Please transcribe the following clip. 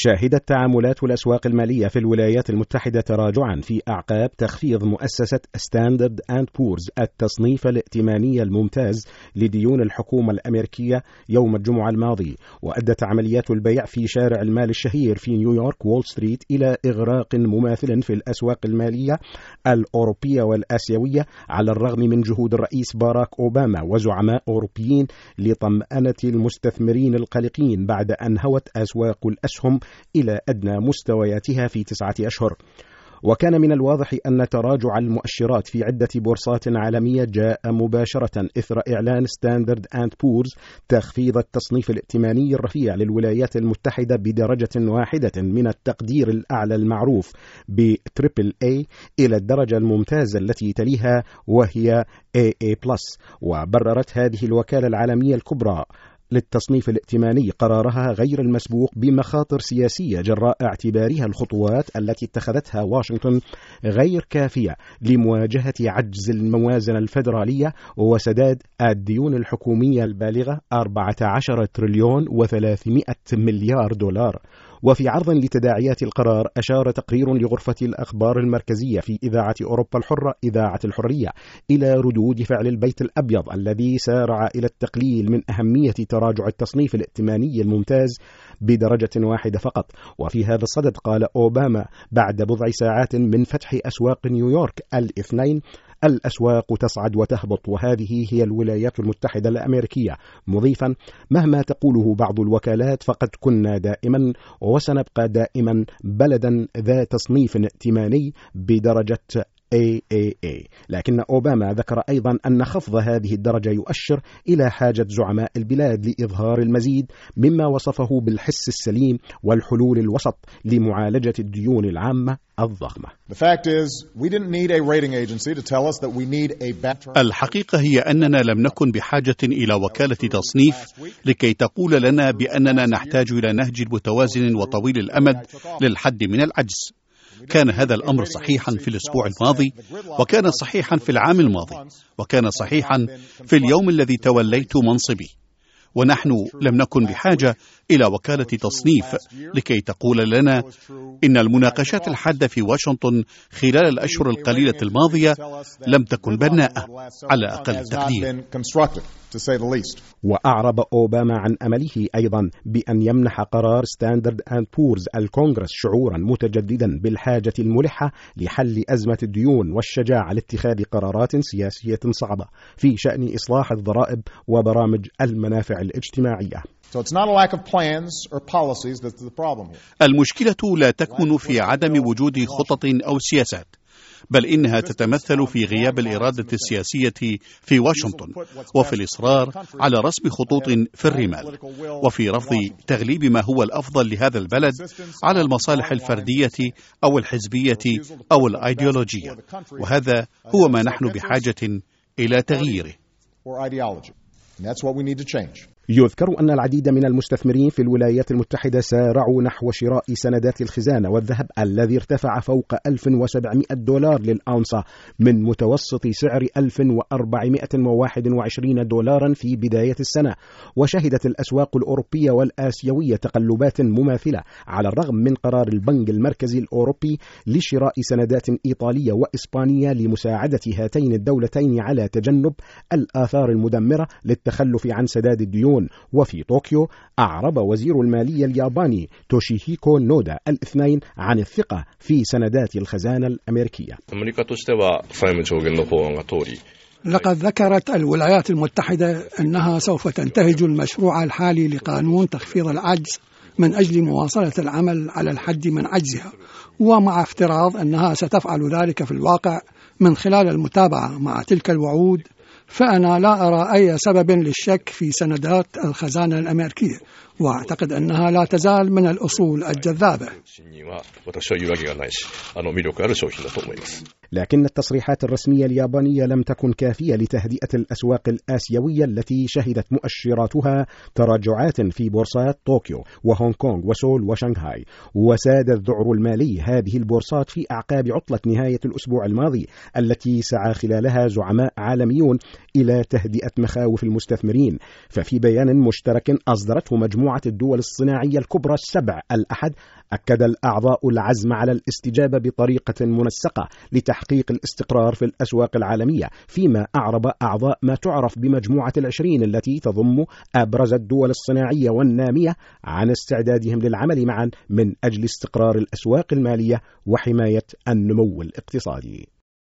شهدت تعاملات الأسواق المالية في الولايات المتحدة تراجعا في أعقاب تخفيض مؤسسة ستاندرد أند بورز التصنيف الائتماني الممتاز لديون الحكومة الأمريكية يوم الجمعة الماضي. وأدت عمليات البيع في شارع المال الشهير في نيويورك وول ستريت إلى إغراق مماثل في الأسواق المالية الأوروبية والآسيوية، على الرغم من جهود الرئيس باراك أوباما وزعماء أوروبيين لطمأنة المستثمرين القلقين بعد أن هوت أسواق الأسهم إلى أدنى مستوياتها في 9 أشهر. وكان من الواضح أن تراجع المؤشرات في عدة بورصات عالمية جاء مباشرة إثر إعلان ستاندرد أند بورز تخفيض التصنيف الائتماني الرفيع للولايات المتحدة بدرجة واحدة من التقدير الأعلى المعروف بتريبل A إلى الدرجة الممتازة التي تليها وهي AA+. وبررت هذه الوكالة العالمية الكبرى للتصنيف الائتماني قرارها غير المسبوق بمخاطر سياسية، جراء اعتبارها الخطوات التي اتخذتها واشنطن غير كافية لمواجهة عجز الموازنة الفيدرالية وسداد الديون الحكومية البالغة 14 تريليون و300 مليار دولار. وفي عرض لتداعيات القرار، أشار تقرير لغرفة الأخبار المركزية في إذاعة أوروبا الحرة إذاعة الحرية إلى ردود فعل البيت الأبيض الذي سارع إلى التقليل من أهمية تراجع التصنيف الائتماني الممتاز بدرجة واحدة فقط. وفي هذا الصدد قال أوباما بعد بضع ساعات من فتح أسواق نيويورك الاثنين: الأسواق تصعد وتهبط، وهذه هي الولايات المتحدة الأمريكية، مضيفا: مهما تقوله بعض الوكالات فقد كنا دائما وسنبقى دائما بلدا ذا تصنيف ائتماني بدرجة AAA. لكن أوباما ذكر أيضا أن خفض هذه الدرجة يؤشر إلى حاجة زعماء البلاد لإظهار المزيد مما وصفه بالحس السليم والحلول الوسط لمعالجة الديون العامة الضخمة. الحقيقة هي أننا لم نكن بحاجة إلى وكالة تصنيف لكي تقول لنا بأننا نحتاج إلى نهج متوازن وطويل الأمد للحد من العجز. كان هذا الأمر صحيحا في الأسبوع الماضي، وكان صحيحا في العام الماضي، وكان صحيحا في اليوم الذي توليت منصبي. ونحن لم نكن بحاجة إلى وكالة تصنيف لكي تقول لنا إن المناقشات الحادة في واشنطن خلال الأشهر القليلة الماضية لم تكن بناءة على أقل التقدير. وأعرب أوباما عن أمله أيضا بأن يمنح قرار ستاندرد أند بورز الكونغرس شعورا متجددا بالحاجة الملحة لحل أزمة الديون والشجاعة لاتخاذ قرارات سياسية صعبة في شأن إصلاح الضرائب وبرامج المنافع الاجتماعية. المشكلة لا تكمن في عدم وجود خطط أو سياسات، بل إنها تتمثل في غياب الإرادة السياسية في واشنطن، وفي الإصرار على رسم خطوط في الرمال، وفي رفض تغليب ما هو الأفضل لهذا البلد على المصالح الفردية أو الحزبية أو الأيديولوجية. وهذا هو ما نحن بحاجة إلى تغييره. يذكر أن العديد من المستثمرين في الولايات المتحدة سارعوا نحو شراء سندات الخزانة والذهب الذي ارتفع فوق $1,700 للأونصة من متوسط سعر $1,421 في بداية السنة. وشهدت الأسواق الأوروبية والآسيوية تقلبات مماثلة على الرغم من قرار البنك المركزي الأوروبي لشراء سندات إيطالية وإسبانية لمساعدة هاتين الدولتين على تجنب الآثار المدمرة للتخلف عن سداد الديون. وفي طوكيو أعرب وزير المالية الياباني توشيهيكو نودا الاثنين عن الثقة في سندات الخزانة الأمريكية. لقد ذكرت الولايات المتحدة أنها سوف تنتهج المشروع الحالي لقانون تخفيض العجز من أجل مواصلة العمل على الحد من عجزها، ومع افتراض أنها ستفعل ذلك في الواقع من خلال المتابعة مع تلك الوعود، فأنا لا أرى أي سبب للشك في سندات الخزانة الأمريكية، وأعتقد أنها لا تزال من الأصول الجذابة. لكن التصريحات الرسمية اليابانية لم تكن كافية لتهدئة الأسواق الآسيوية التي شهدت مؤشراتها تراجعات في بورصات طوكيو وهونغ كونغ وسول وشنغهاي. وساد الذعر المالي هذه البورصات في أعقاب عطلة نهاية الأسبوع الماضي التي سعى خلالها زعماء عالميون إلى تهدئة مخاوف المستثمرين. ففي بيان مشترك أصدرته مجموعة مجموعة الدول الصناعية الكبرى السبع الأحد، أكد الأعضاء العزم على الاستجابة بطريقة منسقة لتحقيق الاستقرار في الأسواق العالمية، فيما أعرب أعضاء ما تعرف بمجموعة ال20 التي تضم أبرز الدول الصناعية والنامية عن استعدادهم للعمل معا من أجل استقرار الأسواق المالية وحماية النمو الاقتصادي.